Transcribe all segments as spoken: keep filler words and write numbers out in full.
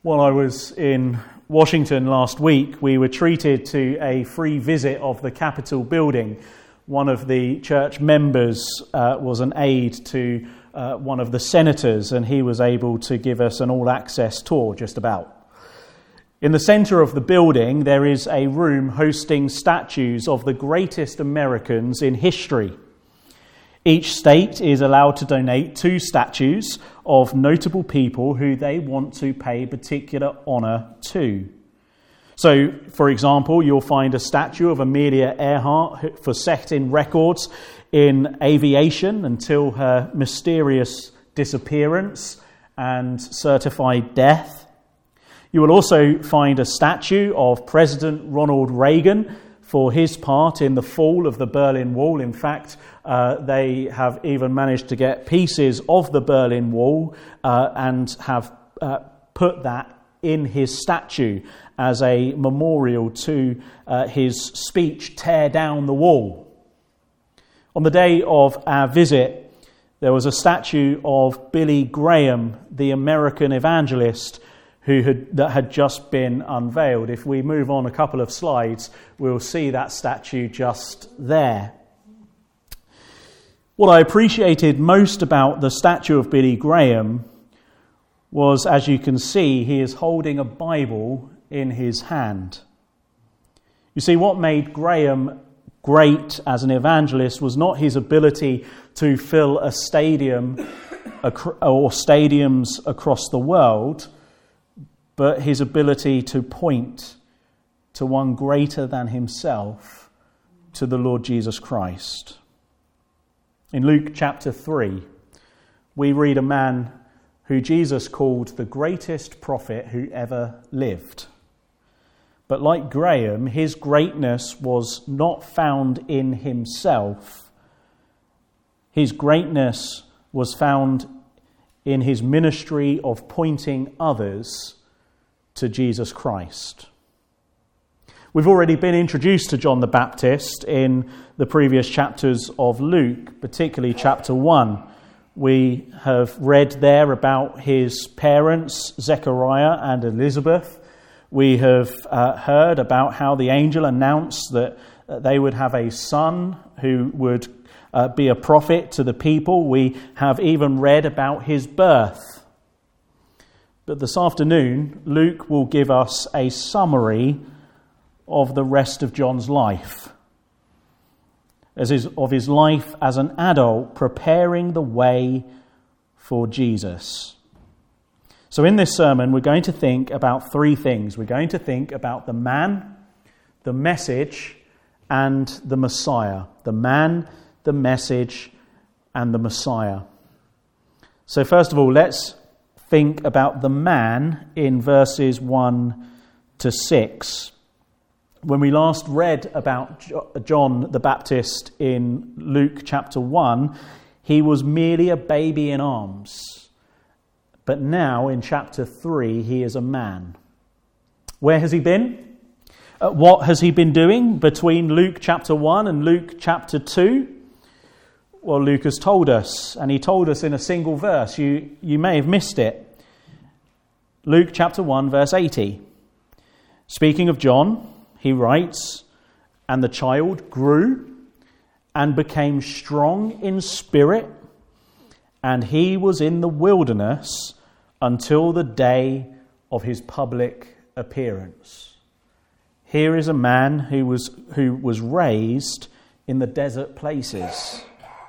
While I was in Washington last week, we were treated to a free visit of the Capitol building. One of the church members uh, was an aide to uh, one of the senators, and he was able to give us an all-access tour, just about. In the center of the building, there is a room hosting statues of the greatest Americans in history. Each state is allowed to donate two statues of notable people who they want to pay particular honour to. So, for example, you'll find a statue of Amelia Earhart for setting records in aviation until her mysterious disappearance and certified death. You will also find a statue of President Ronald Reagan for his part in the fall of the Berlin Wall. In fact, uh, they have even managed to get pieces of the Berlin Wall uh, and have uh, put that in his statue as a memorial to uh, his speech, "Tear Down the Wall." On the day of our visit, there was a statue of Billy Graham, the American evangelist, who had, that had just been unveiled. If we move on a couple of slides, we'll see that statue just there. What I appreciated most about the statue of Billy Graham was, as you can see, he is holding a Bible in his hand. You see, what made Graham great as an evangelist was not his ability to fill a stadium or stadiums across the world, but his ability to point to one greater than himself, to the Lord Jesus Christ. In Luke chapter three, we read a man who Jesus called the greatest prophet who ever lived. But like Graham, his greatness was not found in himself. His greatness was found in his ministry of pointing others to Jesus Christ. We've already been introduced to John the Baptist in the previous chapters of Luke, particularly chapter one. We have read there about his parents, Zechariah and Elizabeth. We have uh, heard about how the angel announced that uh, they would have a son who would uh, be a prophet to the people. We have even read about his birth. But this afternoon, Luke will give us a summary of the rest of John's life, as is of his life as an adult preparing the way for Jesus. So in this sermon, we're going to think about three things. We're going to think about the man, the message, and the Messiah. The man, the message, and the Messiah. So first of all, let's think about the man in verses one to six. When we last read about John the Baptist in Luke chapter one, he was merely a baby in arms. But now in chapter three, he is a man. Where has he been? Uh, what has he been doing between Luke chapter one and Luke chapter two? Well, Luke has told us, and he told us in a single verse. You, you may have missed it. Luke chapter one, verse eighty. Speaking of John, he writes, "And the child grew and became strong in spirit, and he was in the wilderness until the day of his public appearance." Here is a man who was who was raised in the desert places.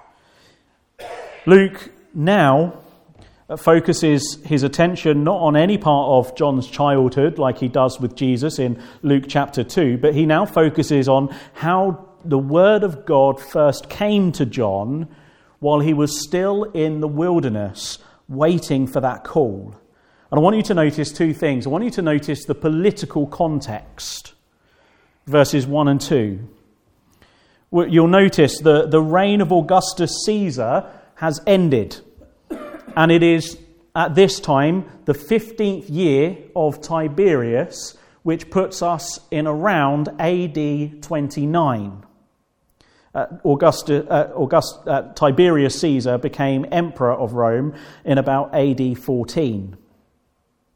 Luke now focuses his attention not on any part of John's childhood like he does with Jesus in Luke chapter two, but he now focuses on how the word of God first came to John while he was still in the wilderness, waiting for that call. And I want you to notice two things. I want you to notice the political context, verses one and two. You'll notice the, the reign of Augustus Caesar has ended. And it is at this time the fifteenth year of Tiberius, which puts us in around A D twenty-nine. Uh, Augusta, uh, August, uh, Tiberius Caesar became emperor of Rome in about A D fourteen.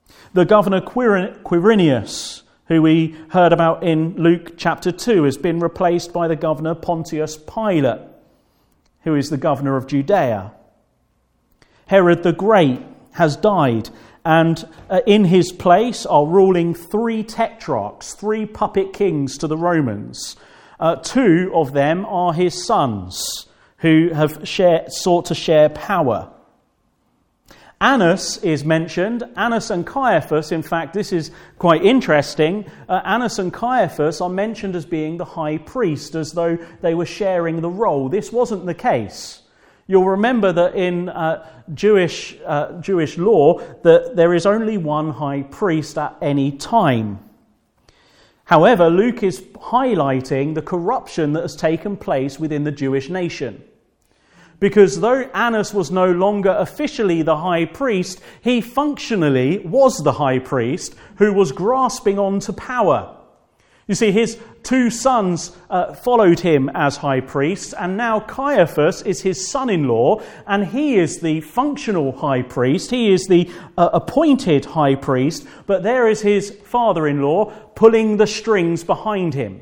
The governor Quirinius, who we heard about in Luke chapter two, has been replaced by the governor Pontius Pilate, who is the governor of Judea. Herod the Great has died, and uh, in his place are ruling three tetrarchs, three puppet kings to the Romans. Uh, two of them are his sons, who have share, sought to share power. Annas is mentioned. Annas and Caiaphas, in fact, this is quite interesting. Uh, Annas and Caiaphas are mentioned as being the high priest, as though they were sharing the role. This wasn't the case. You'll remember that in uh, Jewish uh, Jewish law that there is only one high priest at any time. However, Luke is highlighting the corruption that has taken place within the Jewish nation. Because though Annas was no longer officially the high priest, he functionally was the high priest who was grasping onto power. You see, his two sons uh, followed him as high priests, and now Caiaphas is his son-in-law, and he is the functional high priest. He is the uh, appointed high priest, but there is his father-in-law pulling the strings behind him.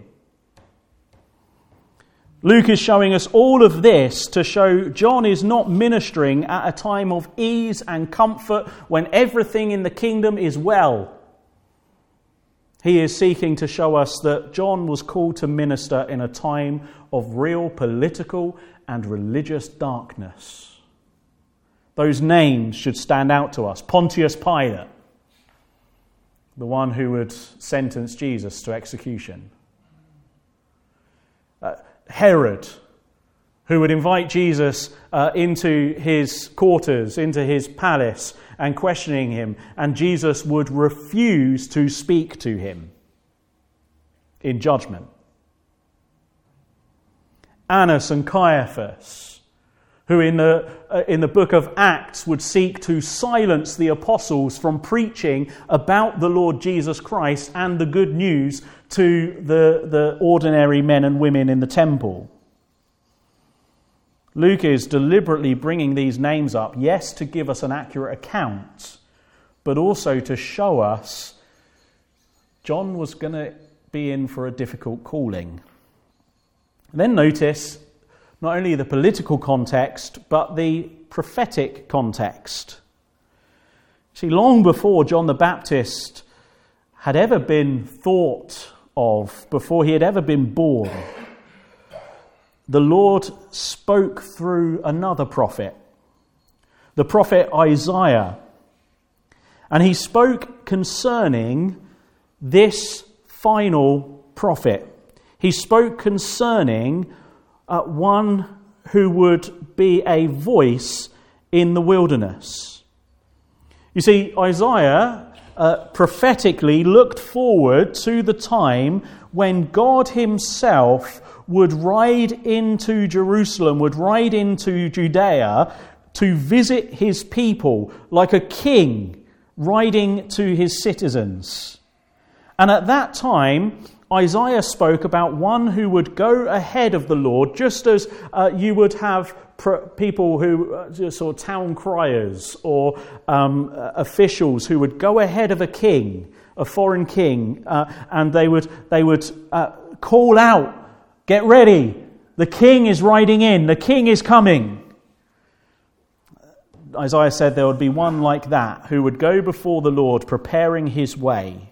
Luke is showing us all of this to show John is not ministering at a time of ease and comfort when everything in the kingdom is well. He is seeking to show us that John was called to minister in a time of real political and religious darkness. Those names should stand out to us. Pontius Pilate, the one who would sentence Jesus to execution. Uh, Herod, who would invite Jesus uh, into his quarters, into his palace, and questioning him, and Jesus would refuse to speak to him in judgment. Annas and Caiaphas, who in the uh, in the book of Acts would seek to silence the apostles from preaching about the Lord Jesus Christ and the good news to the, the ordinary men and women in the temple. Luke is deliberately bringing these names up, yes, to give us an accurate account, but also to show us John was going to be in for a difficult calling. And then notice not only the political context, but the prophetic context. See, long before John the Baptist had ever been thought of, before he had ever been born, the Lord spoke through another prophet, the prophet Isaiah. And he spoke concerning this final prophet. He spoke concerning uh, one who would be a voice in the wilderness. You see, Isaiah uh, prophetically looked forward to the time when God himself would ride into Jerusalem, would ride into Judea to visit his people like a king riding to his citizens. And at that time, Isaiah spoke about one who would go ahead of the Lord, just as uh, you would have pr- people who, uh, sort of town criers or um, uh, officials who would go ahead of a king, a foreign king, uh, and they would they would uh, call out, "Get ready, the king is riding in, the king is coming." Isaiah said there would be one like that who would go before the Lord, preparing his way.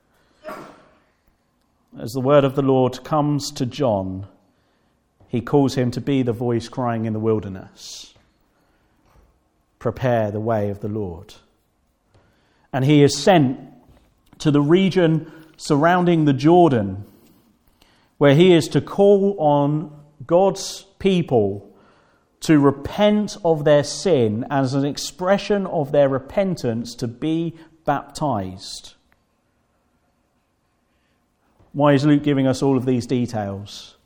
As the word of the Lord comes to John, he calls him to be the voice crying in the wilderness. Prepare the way of the Lord. And he is sent to the region surrounding the Jordan, where he is to call on God's people to repent of their sin as an expression of their repentance to be baptized. Why is Luke giving us all of these details?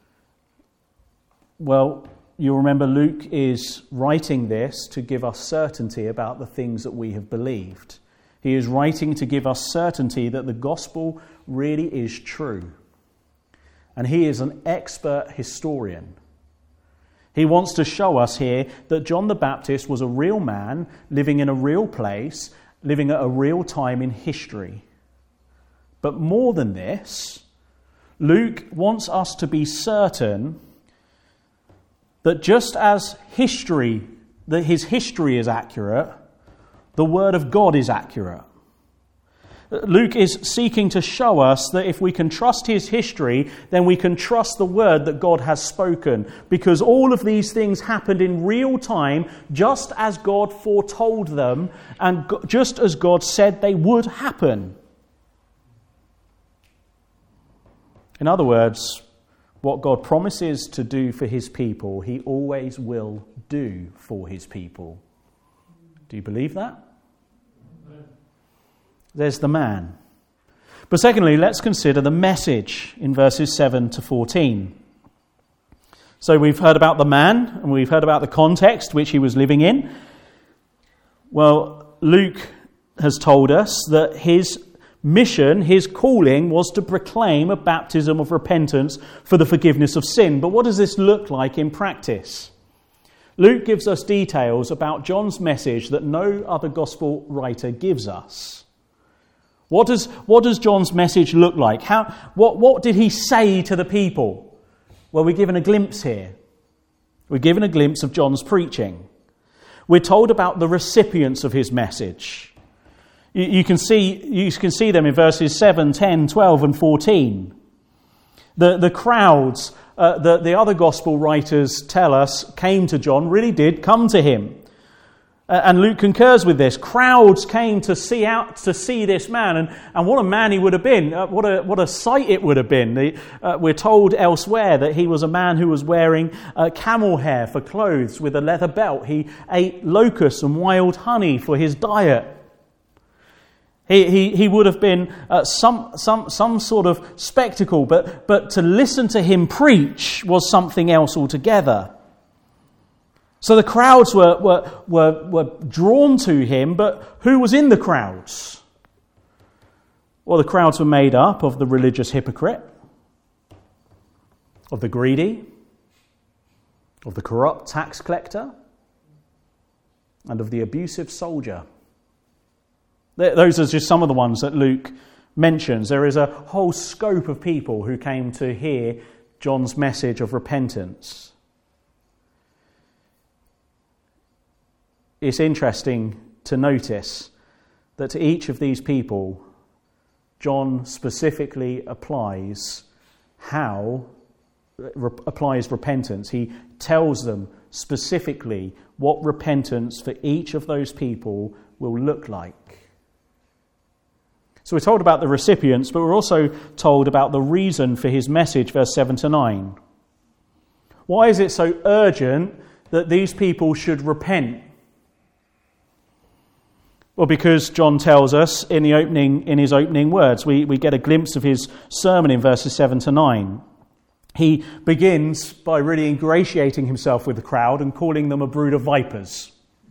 Well, you'll remember Luke is writing this to give us certainty about the things that we have believed. He is writing to give us certainty that the gospel really is true. And he is an expert historian. He wants to show us here that John the Baptist was a real man living in a real place, living at a real time in history. But more than this, Luke wants us to be certain that just as history, that his history is accurate, the Word of God is accurate. Luke is seeking to show us that if we can trust his history, then we can trust the word that God has spoken, because all of these things happened in real time, just as God foretold them, and just as God said they would happen. In other words, what God promises to do for his people, he always will do for his people. Do you believe that? There's the man. But secondly, let's consider the message in verses seven to fourteen. So we've heard about the man, and we've heard about the context which he was living in. Well, Luke has told us that his mission, his calling, was to proclaim a baptism of repentance for the forgiveness of sin. But what does this look like in practice? Luke gives us details about John's message that no other gospel writer gives us. What does, what does John's message look like? How, what, what did he say to the people? Well, we're given a glimpse here. We're given a glimpse of John's preaching. We're told about the recipients of his message. You, you can see, you can see them in verses seven, ten, twelve and fourteen. The, the crowds, uh, the, the other gospel writers tell us, came to John, really did come to him. Uh, and Luke concurs with this. Crowds came to see out to see this man, and, and what a man he would have been! Uh, what a what a sight it would have been! The, uh, we're told elsewhere that he was a man who was wearing uh, camel hair for clothes with a leather belt. He ate locusts and wild honey for his diet. He he he would have been uh, some some some sort of spectacle, but but to listen to him preach was something else altogether. So the crowds were, were, were, were drawn to him, but who was in the crowds? Well, the crowds were made up of the religious hypocrite, of the greedy, of the corrupt tax collector, and of the abusive soldier. Those are just some of the ones that Luke mentions. There is a whole scope of people who came to hear John's message of repentance. It's interesting to notice that to each of these people, John specifically applies how, re, applies repentance. He tells them specifically what repentance for each of those people will look like. So we're told about the recipients, but we're also told about the reason for his message, verse seven to nine. Why is it so urgent that these people should repent? Well, because John tells us in the opening, in his opening words, we, we get a glimpse of his sermon in verses seven to nine. He begins by really ingratiating himself with the crowd and calling them a brood of vipers.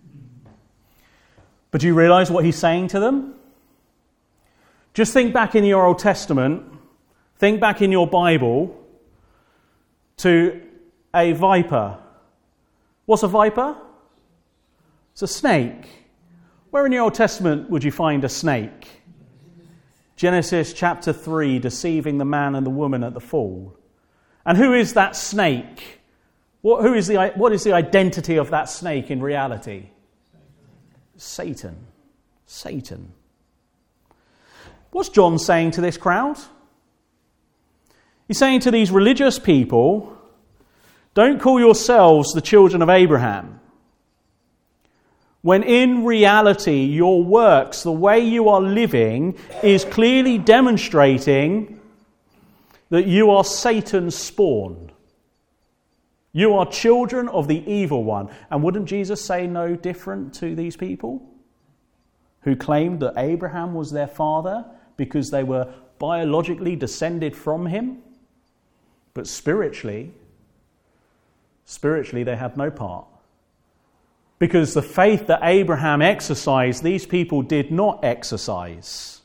But do you realise what he's saying to them? Just think back in your Old Testament, think back in your Bible to a viper. What's a viper? It's a snake. Where in the Old Testament would you find a snake? Genesis chapter three, deceiving the man and the woman at the fall. And who is that snake? What, who is the, what is the identity of that snake in reality? Satan. Satan. What's John saying to this crowd? He's saying to these religious people, don't call yourselves the children of Abraham, when in reality your works, the way you are living, is clearly demonstrating that you are Satan's spawn. You are children of the evil one. And wouldn't Jesus say no different to these people who claimed that Abraham was their father because they were biologically descended from him? But spiritually, spiritually they had no part. Because the faith that Abraham exercised, these people did not exercise.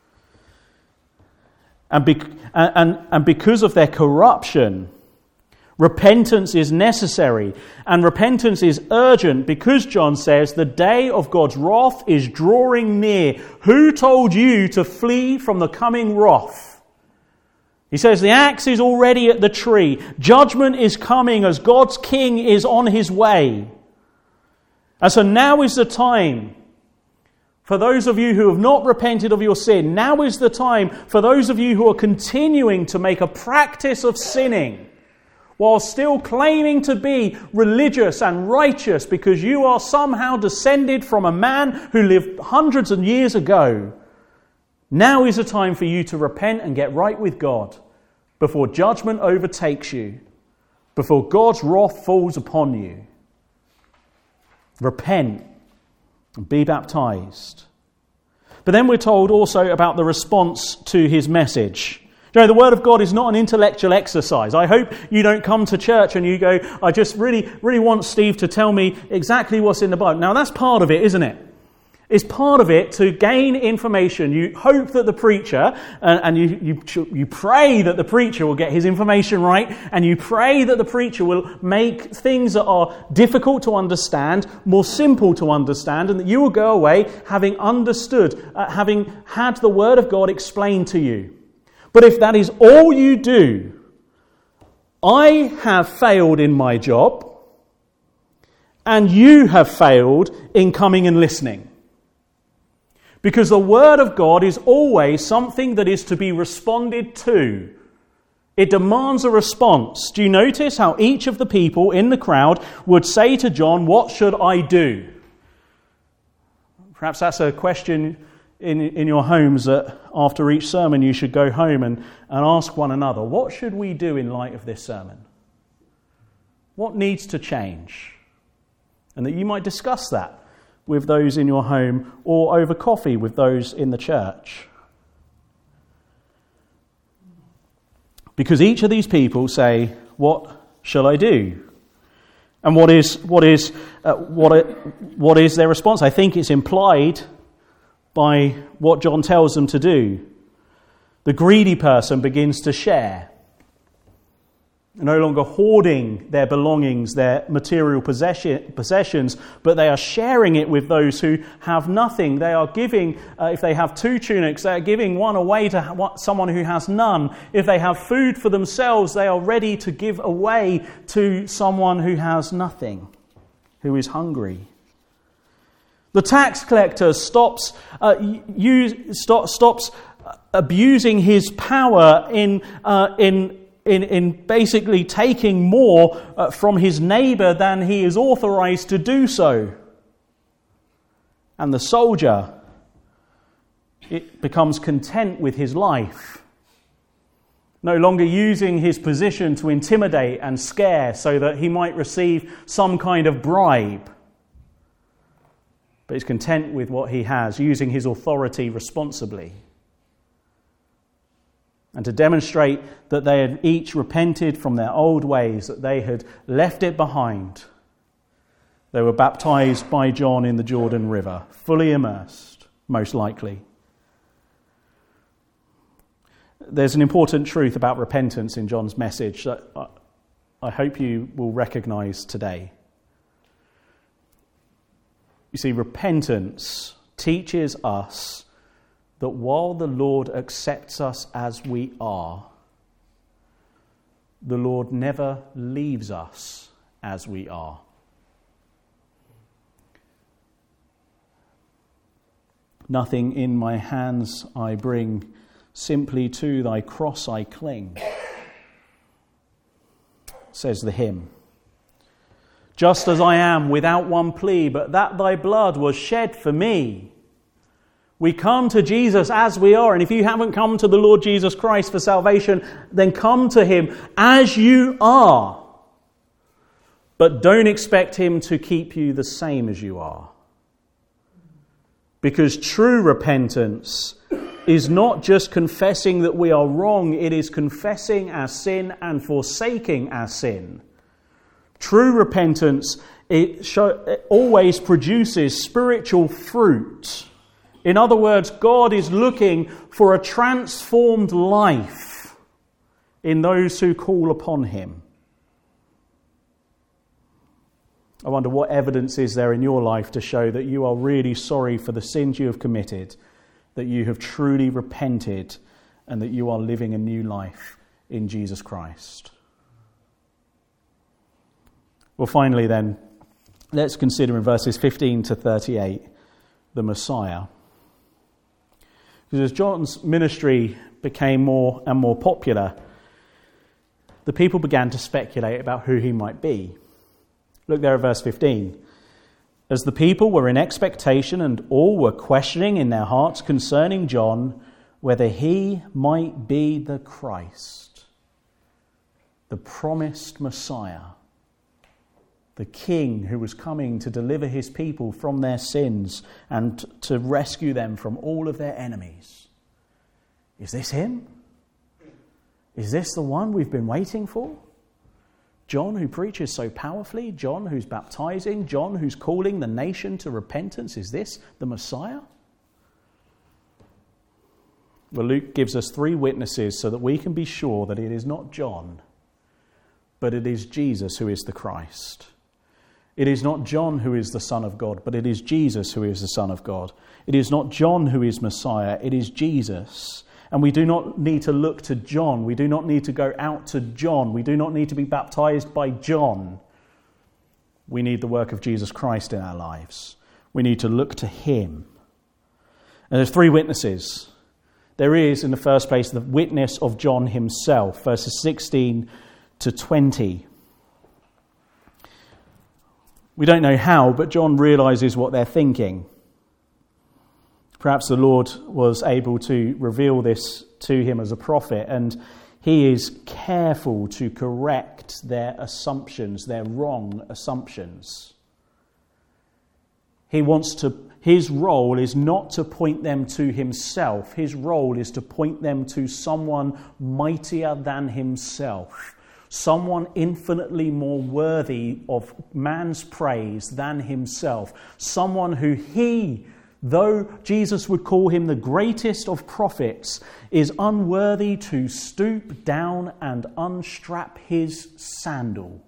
And, be, and, and because of their corruption, Repentance is necessary, and repentance is urgent because John says the day of God's wrath is drawing near. Who told you to flee from the coming wrath? He says the axe is already at the tree. Judgment is coming as God's king is on his way. And so now is the time for those of you who have not repented of your sin. Now is the time for those of you who are continuing to make a practice of sinning, while still claiming to be religious and righteous because you are somehow descended from a man who lived hundreds of years ago. Now is the time for you to repent and get right with God before judgment overtakes you, before God's wrath falls upon you. Repent and be baptized. But then we're told also about the response to his message. You know, the Word of God is not an intellectual exercise. I hope you don't come to church and you go, I just really, really want Steve to tell me exactly what's in the Bible. Now, that's part of it, isn't it? It's part of it to gain information. You hope that the preacher, and, and you, you, you pray that the preacher will get his information right, and you pray that the preacher will make things that are difficult to understand more simple to understand, and that you will go away having understood, uh, having had the Word of God explained to you. But if that is all you do, I have failed in my job, and you have failed in coming and listening. Because the Word of God is always something that is to be responded to. It demands a response. Do you notice how each of the people in the crowd would say to John, what should I do? Perhaps that's a question in, in your homes that after each sermon you should go home and, and ask one another, what should we do in light of this sermon? What needs to change? And that you might discuss that with those in your home or over coffee with those in the church. Because each of these people say, what shall I do? And what is what is uh, what it, what is their response? I think it's implied by what John tells them to do. The greedy person begins to share, no longer hoarding their belongings, their material possession, possessions, but they are sharing it with those who have nothing. They are giving, uh, if they have two tunics, they are giving one away to someone who has none. If they have food for themselves, they are ready to give away to someone who has nothing, who is hungry. The tax collector stops, uh, use, stop, stops abusing his power in uh, in In, in basically taking more uh, from his neighbour than he is authorised to do so. And the soldier, it becomes content with his life, no longer using his position to intimidate and scare so that he might receive some kind of bribe, but is content with what he has, using his authority responsibly. And to demonstrate that they had each repented from their old ways, that they had left it behind, they were baptized by John in the Jordan River, fully immersed, most likely. There's an important truth about repentance in John's message that I hope you will recognize today. You see, repentance teaches us that while the Lord accepts us as we are, the Lord never leaves us as we are. Nothing in my hands I bring, simply to thy cross I cling, says the hymn. Just as I am, without one plea, but that thy blood was shed for me. We come to Jesus as we are, and if you haven't come to the Lord Jesus Christ for salvation, then come to him as you are. But don't expect him to keep you the same as you are. Because true repentance is not just confessing that we are wrong, it is confessing our sin and forsaking our sin. True repentance, it, show, it always produces spiritual fruit. In other words, God is looking for a transformed life in those who call upon him. I wonder what evidence is there in your life to show that you are really sorry for the sins you have committed, that you have truly repented, and that you are living a new life in Jesus Christ. Well, finally then, let's consider in verses fifteen to thirty-eight the Messiah. Because as John's ministry became more and more popular, the people began to speculate about who he might be. Look there at verse fifteen. As the people were in expectation and all were questioning in their hearts concerning John whether he might be the Christ, the promised Messiah, the King who was coming to deliver his people from their sins and to rescue them from all of their enemies. Is this him? Is this the one we've been waiting for? John who preaches so powerfully, John who's baptizing, John who's calling the nation to repentance, is this the Messiah? Well, Luke gives us three witnesses so that we can be sure that it is not John, but it is Jesus who is the Christ. It is not John who is the Son of God, but it is Jesus who is the Son of God. It is not John who is Messiah, it is Jesus. And we do not need to look to John. We do not need to go out to John. We do not need to be baptized by John. We need the work of Jesus Christ in our lives. We need to look to him. And there's three witnesses. There is, in the first place, the witness of John himself, verses sixteen to twenty. We don't know how, but John realizes what they're thinking. Perhaps the Lord was able to reveal this to him as a prophet, and he is careful to correct their assumptions, their wrong assumptions. He wants to, his role is not to point them to himself. His role is to point them to someone mightier than himself, someone infinitely more worthy of man's praise than himself, someone who he, though Jesus would call him the greatest of prophets, is unworthy to stoop down and unstrap his sandal.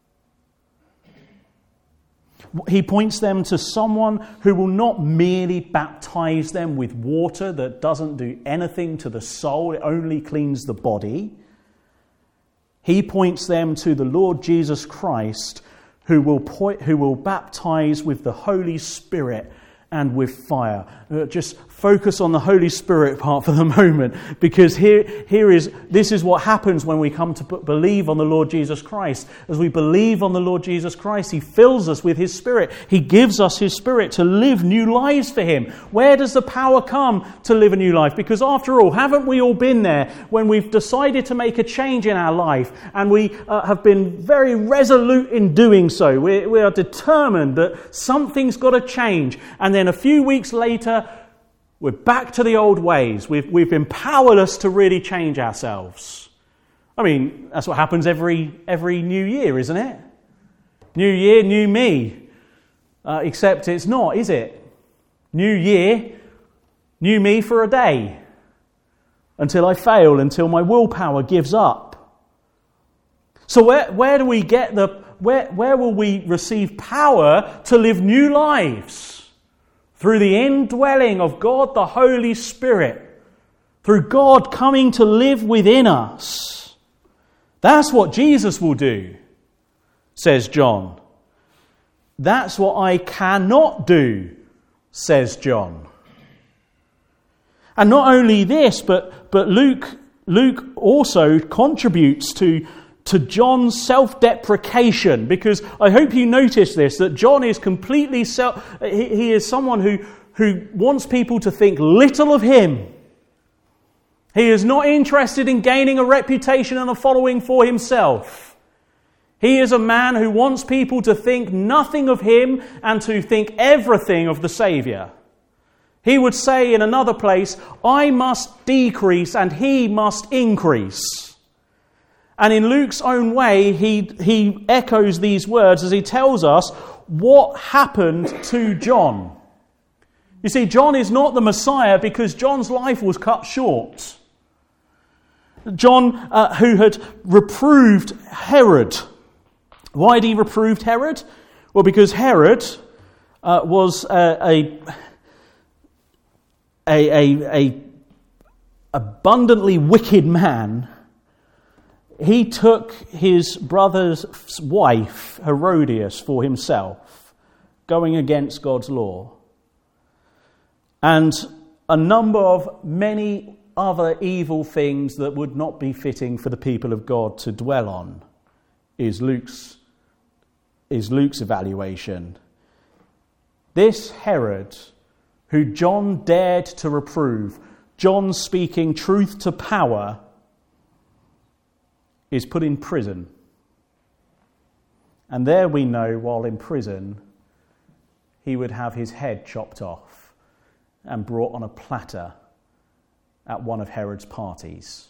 He points them to someone who will not merely baptize them with water that doesn't do anything to the soul, it only cleans the body. He points them to the Lord Jesus Christ, who will point, who will baptize with the Holy Spirit and with fire. Uh, just focus on the Holy Spirit part for the moment, because here, here is this is what happens when we come to believe on the Lord Jesus Christ. As we believe on the Lord Jesus Christ, he fills us with his Spirit. He gives us his Spirit to live new lives for him. Where does the power come to live a new life? Because after all, haven't we all been there when we've decided to make a change in our life and we uh, have been very resolute in doing so? We, we are determined that something's got to change, and then a few weeks later, we're back to the old ways. We've, we've been powerless to really change ourselves. I mean, that's what happens every every new year, isn't it? New year, new me. Uh, except it's not, is it? New year, new me for a day. Until I fail, until my willpower gives up. So where, where do we get the... Where, where will we receive power to live new lives? Through the indwelling of God the Holy Spirit. Through God coming to live within us. That's what Jesus will do, says John. That's what I cannot do, says John. And not only this, but, but Luke, Luke also contributes to to John's self-deprecation, because I hope you notice this, that John is completely self, he, he is someone who, who wants people to think little of him. He is not interested in gaining a reputation and a following for himself. He is a man who wants people to think nothing of him and to think everything of the Saviour. He would say in another place, I must decrease and he must increase. And in Luke's own way, he, he echoes these words as he tells us what happened to John. You see, John is not the Messiah because John's life was cut short. John, uh, who had reproved Herod. Why had he reproved Herod? Well, because Herod uh, was a, a, a, a, a abundantly wicked man. He took his brother's wife, Herodias, for himself, going against God's law. And a number of many other evil things that would not be fitting for the people of God to dwell on is Luke's, is Luke's evaluation. This Herod, who John dared to reprove, John speaking truth to power, is put in prison. And there we know, while in prison, he would have his head chopped off and brought on a platter at one of Herod's parties.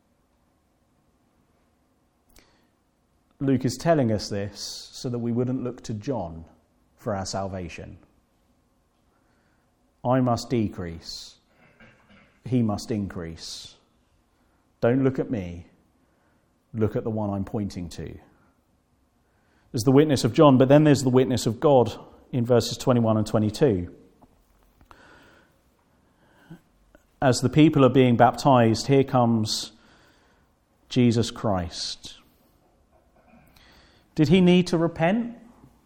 Luke is telling us this so that we wouldn't look to John for our salvation. I must decrease. He must increase. Don't look at me. Look at the one I'm pointing to. There's the witness of John, but then there's the witness of God in verses twenty-one and twenty-two. As the people are being baptized, here comes Jesus Christ. Did he need to repent?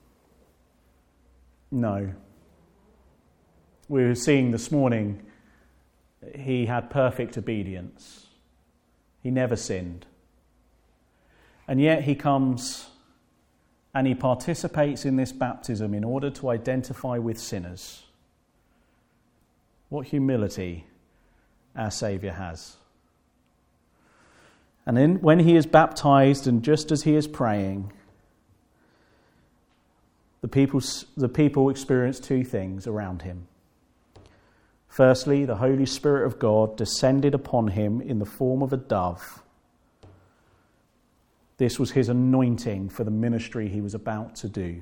No. We were seeing this morning, he had perfect obedience. He never sinned. And yet he comes and he participates in this baptism in order to identify with sinners. What humility our Saviour has. And then when he is baptized, and just as he is praying, the people, the people experience two things around him. Firstly, the Holy Spirit of God descended upon him in the form of a dove. This was his anointing for the ministry he was about to do.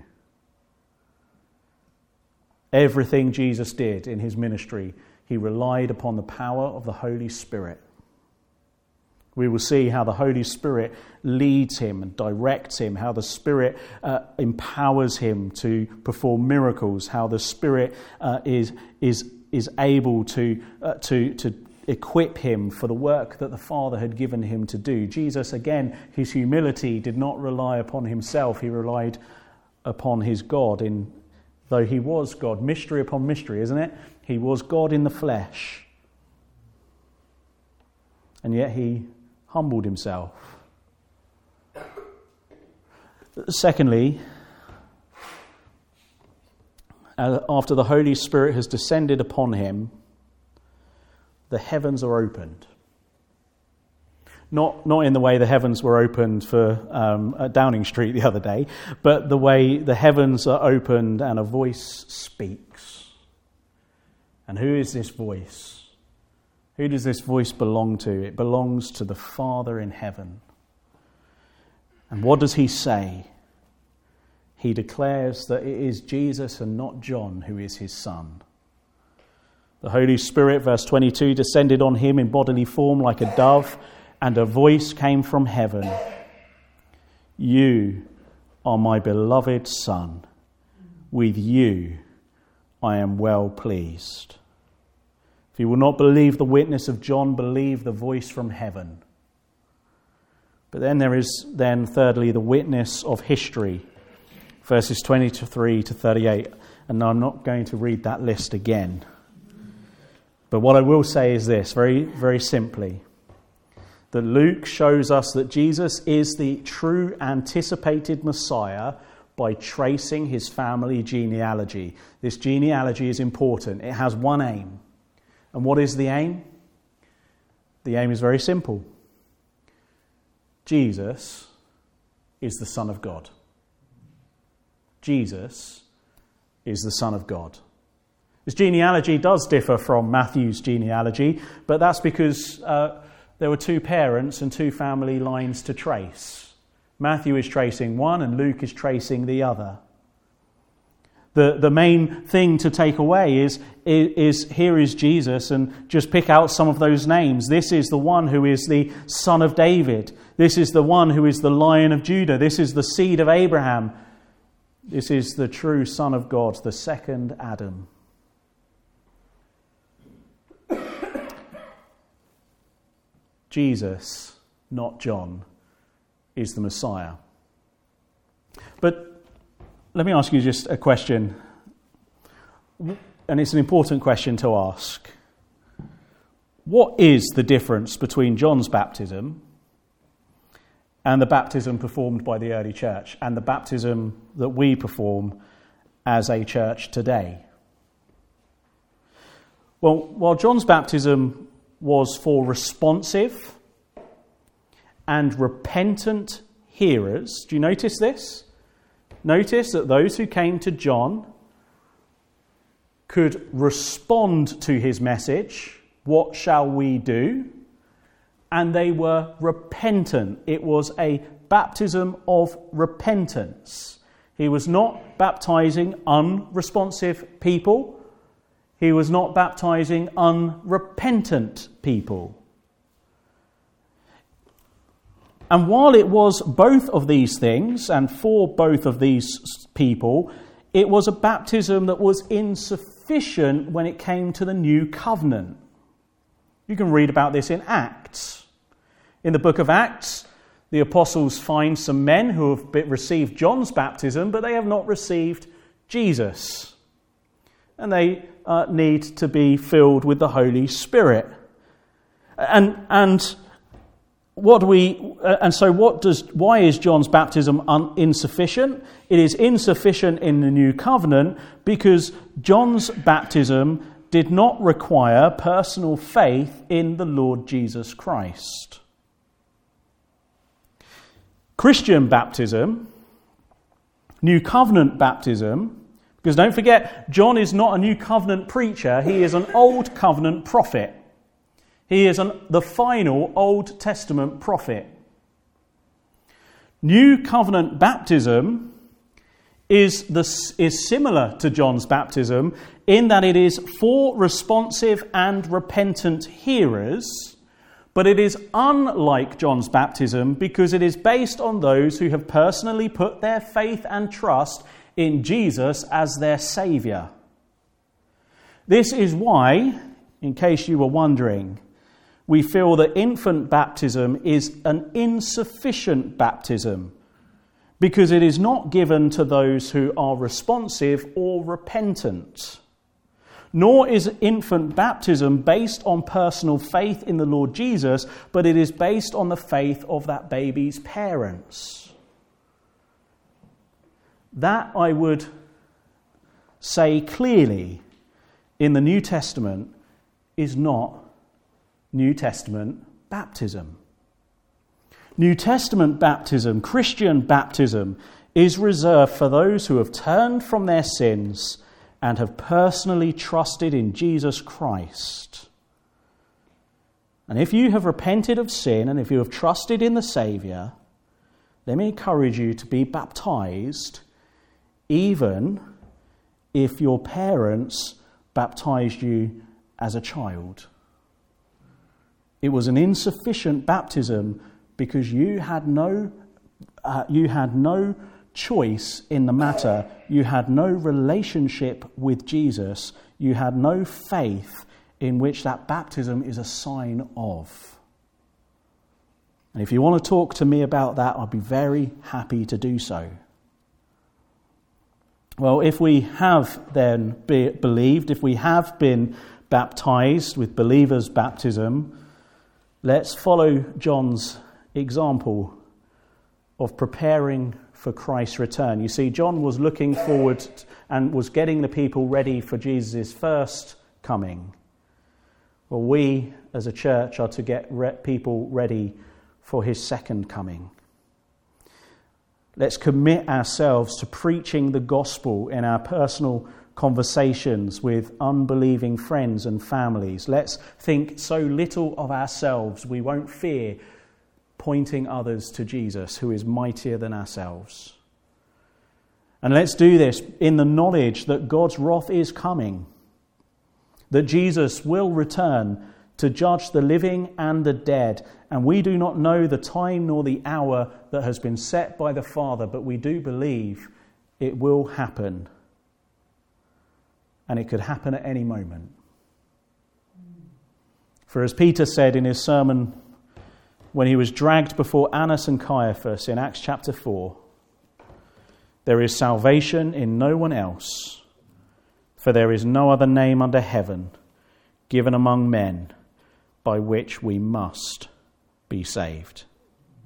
Everything Jesus did in his ministry, he relied upon the power of the Holy Spirit. We will see how the Holy Spirit leads him and directs him, how the Spirit uh, empowers him to perform miracles, how the Spirit uh, is is is able to uh, to to equip him for the work that the Father had given him to do. Jesus, again, his humility did not rely upon himself; he relied upon his God. In though he was God, mystery upon mystery, isn't it? He was God in the flesh, and yet he humbled himself. Secondly, after the Holy Spirit has descended upon him, the heavens are opened. Not, not in the way the heavens were opened for um, at Downing Street the other day, but the way the heavens are opened and a voice speaks. And who is this voice? Who does this voice belong to? It belongs to the Father in heaven. And what does he say? He declares that it is Jesus and not John who is his son. The Holy Spirit, verse twenty-two, descended on him in bodily form like a dove, and a voice came from heaven. You are my beloved Son. With you I am well pleased. If you will not believe the witness of John, believe the voice from heaven. But then there is then thirdly the witness of history, verses twenty-three to thirty-eight. And I'm not going to read that list again. But what I will say is this, very, very simply, that Luke shows us that Jesus is the true anticipated Messiah by tracing his family genealogy. This genealogy is important. It has one aim. And what is the aim? The aim is very simple. Jesus is the Son of God. Jesus is the Son of God. This genealogy does differ from Matthew's genealogy, but that's because uh, there were two parents and two family lines to trace. Matthew is tracing one and Luke is tracing the other. The, the main thing to take away is, is, is here is Jesus, and just pick out some of those names. This is the one who is the Son of David. This is the one who is the Lion of Judah. This is the seed of Abraham. This is the true Son of God, the second Adam. Jesus, not John, is the Messiah. But let me ask you just a question, and it's an important question to ask. What is the difference between John's baptism and the baptism performed by the early church and the baptism that we perform as a church today? Well, while John's baptism was for responsive and repentant hearers, do you notice this? Notice that those who came to John could respond to his message, "What shall we do?" And they were repentant. It was a baptism of repentance. He was not baptizing unresponsive people. He was not baptizing unrepentant people. And while it was both of these things, and for both of these people, it was a baptism that was insufficient when it came to the new covenant. You can read about this in Acts. In the book of Acts, the apostles find some men who have received John's baptism, but they have not received Jesus. And they uh, need to be filled with the Holy Spirit. And and what do we uh, and so what does why is John's baptism un, insufficient? It is insufficient in the new covenant because John's baptism did not require personal faith in the Lord Jesus Christ. Christian baptism, new covenant baptism, because don't forget, John is not a new covenant preacher, he is an old covenant prophet. He is an, the final Old Testament prophet. New covenant baptism is, the, is similar to John's baptism in that it is for responsive and repentant hearers, but it is unlike John's baptism because it is based on those who have personally put their faith and trust in Jesus as their Saviour. This is why, in case you were wondering, we feel that infant baptism is an insufficient baptism because it is not given to those who are responsive or repentant. Nor is infant baptism based on personal faith in the Lord Jesus, but it is based on the faith of that baby's parents. That, I would say clearly, in the New Testament is not New Testament baptism. New Testament baptism, Christian baptism, is reserved for those who have turned from their sins and have personally trusted in Jesus Christ. And if you have repented of sin and if you have trusted in the Saviour, let me encourage you to be baptized, even if your parents baptized you as a child. It was an insufficient baptism because you had no, uh, you had no choice in the matter. You had no relationship with Jesus. You had no faith in which that baptism is a sign of. And if you want to talk to me about that, I'd be very happy to do so. Well, if we have then be believed, if we have been baptized with believers' baptism, let's follow John's example of preparing for Christ's return. You see, John was looking forward and was getting the people ready for Jesus' first coming. Well, we as a church are to get re- people ready for his second coming. Let's commit ourselves to preaching the gospel in our personal conversations with unbelieving friends and families. Let's think so little of ourselves we won't fear pointing others to Jesus, who is mightier than ourselves. And let's do this in the knowledge that God's wrath is coming, that Jesus will return to judge the living and the dead. And we do not know the time nor the hour that has been set by the Father, but we do believe it will happen. And it could happen at any moment. For as Peter said in his sermon when he was dragged before Annas and Caiaphas in Acts chapter four, there is salvation in no one else, for there is no other name under heaven given among men by which we must be saved.